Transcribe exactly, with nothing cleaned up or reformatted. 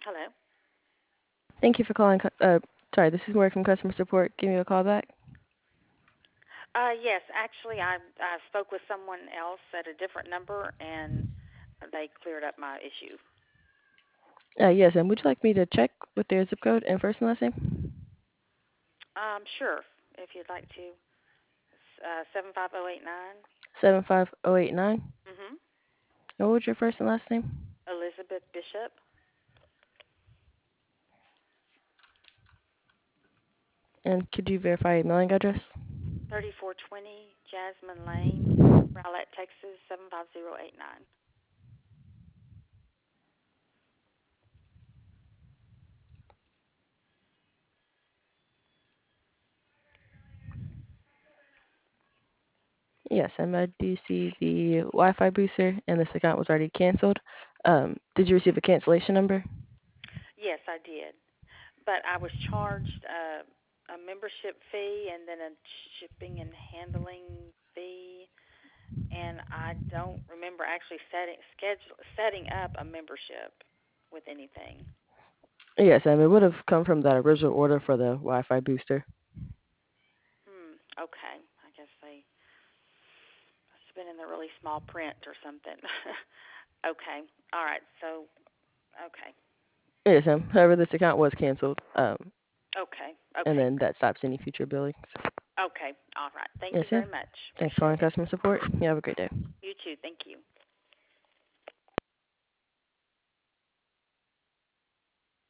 Hello. Thank you for calling. cu- Uh, sorry, this is Maury from customer support. Give me a call back. Uh, yes, actually, I I spoke with someone else at a different number, and they cleared up my issue. Uh, yes, and would you like me to check with their zip code and first and last name? Um, sure, if you'd like to. Uh, seven five zero eight nine. seven five zero eight nine. Mhm. And what was your first and last name? Elizabeth Bishop, And could you verify your mailing address? thirty four twenty Jasmine Lane, Rowlett, Texas seven five zero eight nine. Yes, and I do see the Wi-Fi booster, and this account was already canceled. Um, did you receive a cancellation number? Yes, I did, but I was charged uh, a membership fee and then a shipping and handling fee, and I don't remember actually setting schedule setting up a membership with anything. Yes, and it would have come from that original order for the Wi-Fi booster. Hmm. Okay. I guess they must have been in the really small print or something. Okay. All right. So okay. Yes, um, however, this account was canceled, um, Okay. and Okay. then that stops any future billings. Okay. All right. Thank you Yes, ma'am. very much. Thanks for calling Appreciate it. customer support. You have a great day. You too. Thank you.